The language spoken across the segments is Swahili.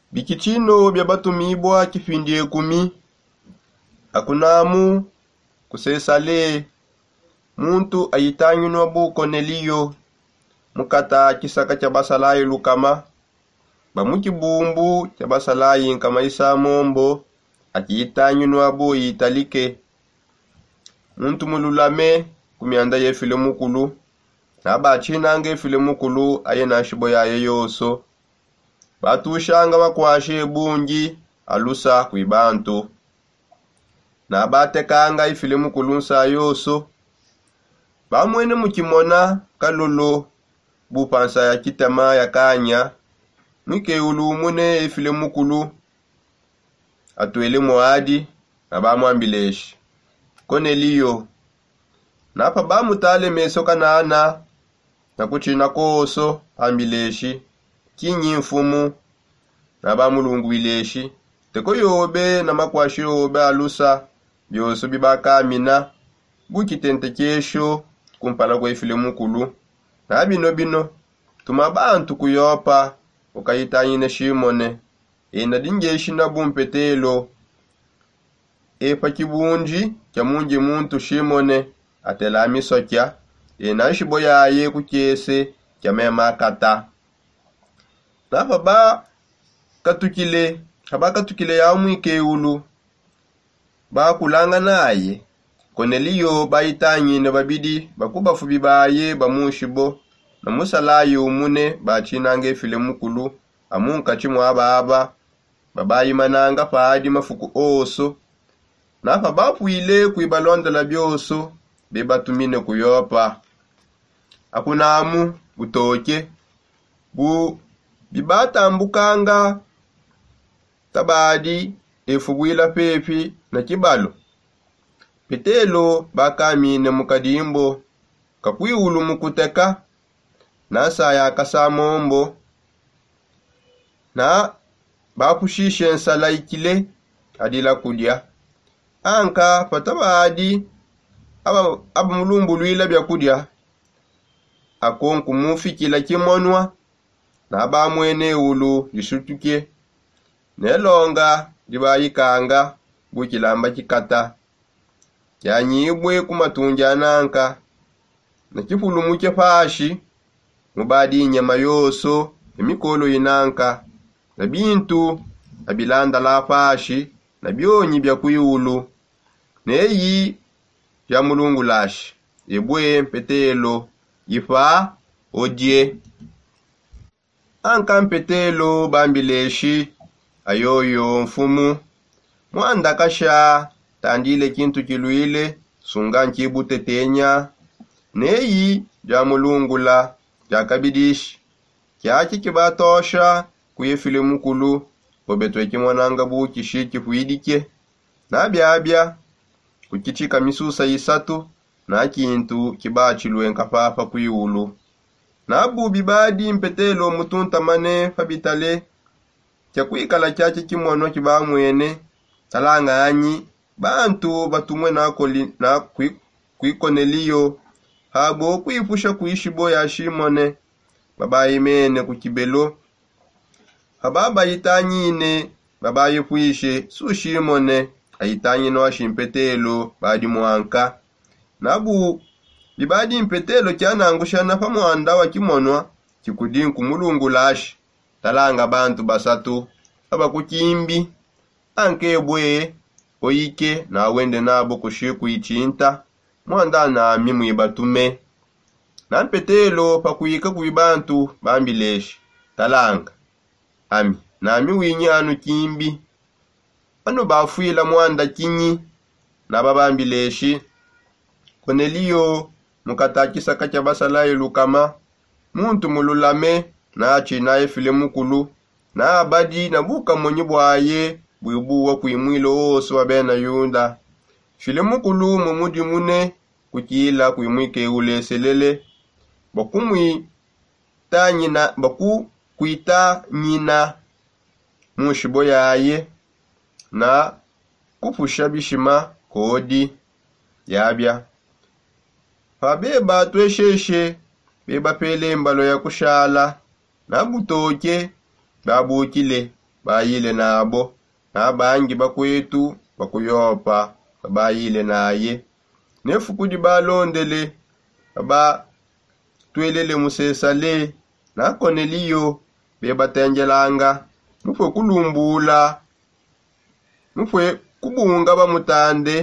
Bikitino bya batumibwa kipindi 10 akunamu kusesale muntu ayitanyinwa bu Korneliyo mukata kisaka cha basalayi lukama bamukibumbu cha basalayi nkama isa mombo akiyitanyinwa bu yitalike muntu mululame kumyanda yefile mukulu naba chinange file mukulu ayena shibo yaye yoso batushanga bakwashe bungi alusa kwibantu na batekanga ifile mukulu nsa yoso bamwene mukimona kalolo bupansa ya kitama ya kanya mwike ulumune ifile mukulu atwele moadi na bamwambileshi Korneliyo napa bamutale meso kanana na kuchina koso ambileshi kinyi mfumu na bamulungwileshi teko yobe na makwashi yobe alusa byoso bibakamina bukitente kesho kumpala kwa ifile mukulu na bino tuma bantu kuyopa ukayitanyine shimone ena dingeshi na bumpetelo epa kibunji kya munji muntu shimone atela misokya ena shibo yaye kukyese kya mema kata napa ba katukile ya mwike ulu ba kulanga naye Korneliyo bayitanyine babidi bakuba fubi baye bamushibo na musalayo umune bachinange file mukulu amunka chimwa ababa babayimananga paadi mafuku oso napa bapwile kuibalondela byoso bebatumine kuyopa akunamu butoke bu bibatambukanga tabadi efubwila pepi na kibalo Petelo bakamine mukadimbo kakwiulu mukuteka nasa ya kasamombo na bapushishe nsala ikile adila kudya anka patabadi aba mulumbu lwila bya kudya akonku mufikila kimonwa na bamwene ulu lishutuke nelonga libayikanga bukilamba kikata yanyibwe kumatunja nanka na kifulumu kyepashi mubadi nyama yoso emikolo inanka na bintu abilanda la pashi na byonyi bya kuyulu neyi bya mulungu lashi ebwe mpetelo yifa odye anka mpetelo bambileshi ayoyo mfumu mwanda kasha tandile kintu kilwile sunga nkibu tetenya neyi bya mulungula bya kabidishi kyaki kibatosha kuyefile mukulu obetwe kimwananga bukishi kifuidike na byabya kukichika misusa isatu na kintu kibachilwenka papa kuyulu na bubi badi mpetelo mutunta mane fabitale kyakwikala kyaki kimwono kibamwene talanga anyi bantu batumwe na Korneliyo habo kuipusha kuishibo ya shimone babayimene kukibelo hababa yitanyine babayifwishe su shimone ayitanyine wa shimpetelo badi mwanka nabu bibadi mpetelo kyanangushana pamwanda wa kimonwa kikudinku mulungu lashi talanga bantu basatu aba kukimbi anke bwe oyike na wende nabo kushiku ichinta mwanda na mimu ibatume na mpetelo pakuyika kuibantu bambileshi talanga ami na miwinyi anu kimbi anu bafuila mwanda kinyi na babambileshi Korneliyo mukatakisa kacha basalayi lukama muntu mululame na china efile mukulu na abadi na buka monyi bwaye bwibuwa kuimwilo oso wabena yunda file mukulu mumudi mune kukila kuimwike uleselele baku kuita nyina mushibo yaye na kupusha bishima kodi yabya pabeba twesheshe beba pele mbalo ya kushala na butoke babukile bayile nabo, na bangi bakwetu bakuyopa bayile naye. Nefukudi balondele baba twelele musesale na Korneliyo bebatengelanga mufwe kulumbula mufwe kubunga bamutande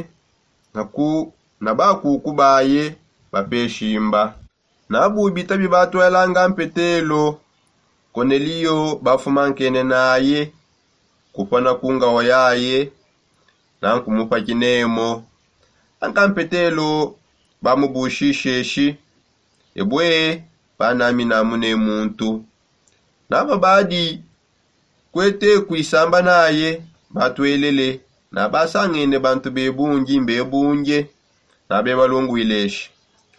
na bakukubaye bapeshimba na bubita bibatwelanga mpetelo. Korneliyo bafumankene naye kupana kunga wayaye na nkumupa kinemo ankampetelo bamubushisheshi ebwe banami namune muntu na babadi kwete kuisamba naye batwelele na basangene bantu bebungi mbebunge na bebalongwileshi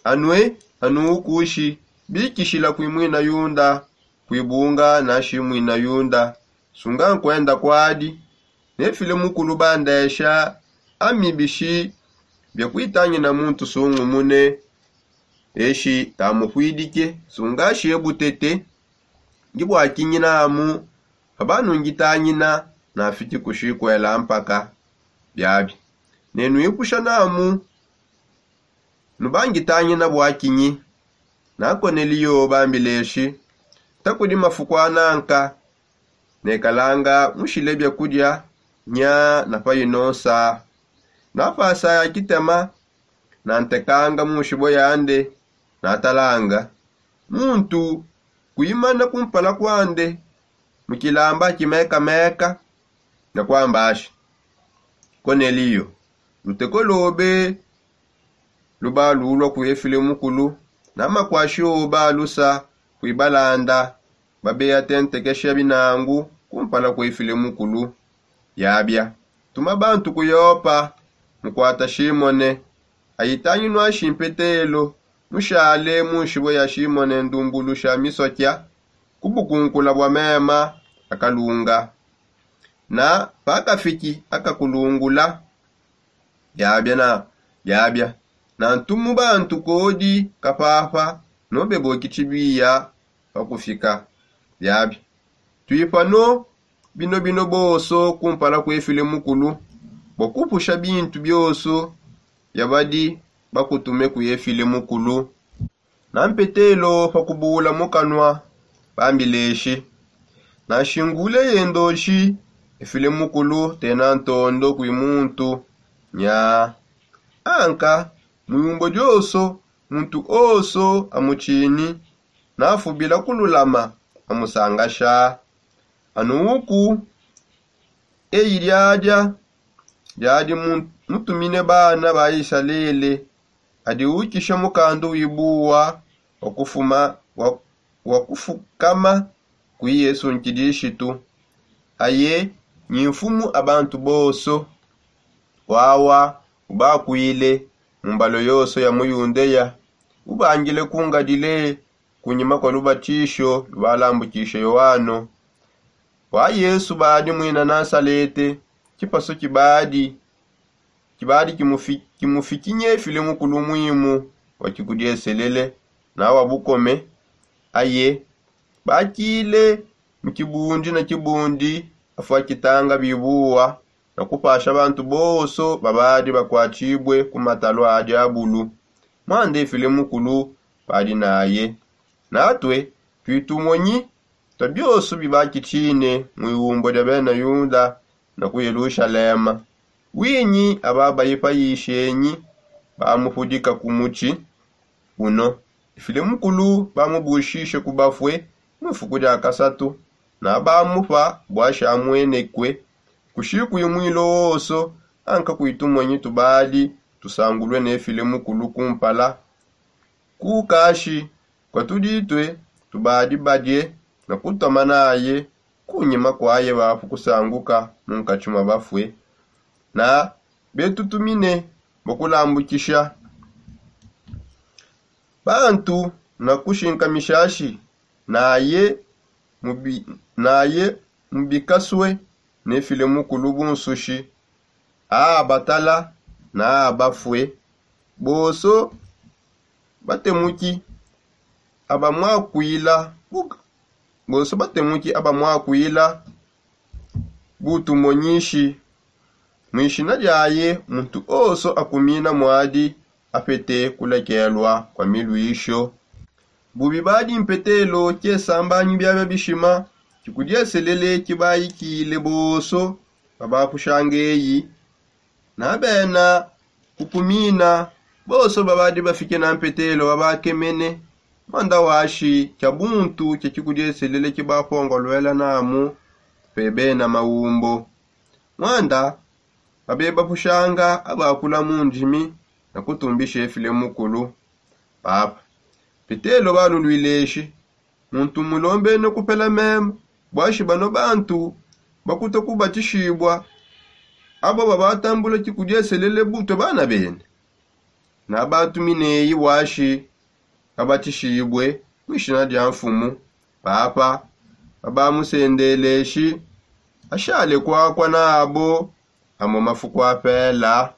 anu kushi bikishila kuimwina yunda kuibunga na shimwina yunda sunga nkwenda kwadi nefile mukulu bandesha amibishi byakuitanyi na muntu sungu mune eshi tamukwidike sunga shebutete ngibwakinyina amu abanu ngitanyina na afiti kushikwela mpaka byabi nenu ikusha namu nubangitanyina bwakinyi na Korneliyo bambileshi takudi mafukwananka nekalanga mushile byakudya nya na payinosa na fasa ya kitema na ntekanga mushibo yande na talanga muntu kuimana kumpala kwande mukilamba kimeka na kwambashi. Korneliyo lutekolobe lubalulwa kuyefile mukulu na makwashi obalusa kuibalanda babeya tentekesha binangu kumpala kuyefile mukulu yabya tuma bantu kuyopa mukwata Shimone ayitanyi nwa shimpetelo mushale mushibo ya Shimone ndumbulu sha misokya kubukunkula bwa mema akalunga na pakafiki akakulungula yabya na ntumu bantu kodi kapafa nobebo kichibiya pakufika yabya tuipano bino boso kumpala kwefile mukulu bokupusha bintu byoso yabadi bakutume kuyefile mukulu na mpetelo pakubula mukanwa bambileshi na shingule yendoshi efile mukulu tena ntondo kuimuntu nya anka muyumbo joso muntu oso amuchini nafubila kululama amusangasha anuku eyiryaja jadi mutumine bana baishalele adi ukisha mukandu wibuwa wakufukama kui Yesu nkidishitu aye nyimfumu abantu boso wawa ubakuile mumbalo yoso ya muyundeya ubangile kungadile kunyima kwa lubatisho lubalambukisha Yohano wa Yesu badi mwina Nasalete kipaso kibadi kimufikinye file mukulu muimu wakikudieselele na wabukome aye bakile mkibundi na kibundi afwa kitanga bibuwa na kupasha bantu boso babadi bakwachibwe kumatalo adi abulu mwande file mukulu badi naye natwe tuitumonyi tabyoso bibaki chine mwiwumbo lya bena Yuda na ku Yerusalema winyi ababa yipayishenyi bamufudika kumuchi uno ifile mukulu bamubushishe kubafwe mufukuja kasatu na bamufa bwasha amwenekwe kushiku yumwilo woso anka kuitumonyi tubali tusangulwe nefile mukulu kumpala kukashi kwa tuditwe tubadi badye na kutama naye kunyima kwaye bafu kusanguka munkachuma bafwe na betutumine bokulambukisha bantu na kushinka mishashi naye mubikaswe nefile mukulu bunsushi batala na bafwe boso batemuki abamwakwila butu monyishi mwishina jaye muntu oso akumina mwadi apete kulekelwa kwa milwisho. Bubi badi mpetelo kyesambanyi byabya bishima kikudyeselele kibayikile boso babapushangeyi nabena kukumina boso babadi bafike na mpetelo babakemene manda washi kyabuntu kyekikudyeselele kibapongolwela namu pebena mawumbo mwanda babeba pushanga abakula munjimi na kutumbisha efile mukulu papa petelo balulwileshi muntu mulombe no kupela mema bwashi bano bantu bakuta kubatishibwa abo babatambula kikudyeselele buto bana bene na bantu mineyi washi abatishibwe mwishina dya mfumu papa babamusendeleshi ashale kwakwa nabo amo mafuku apela.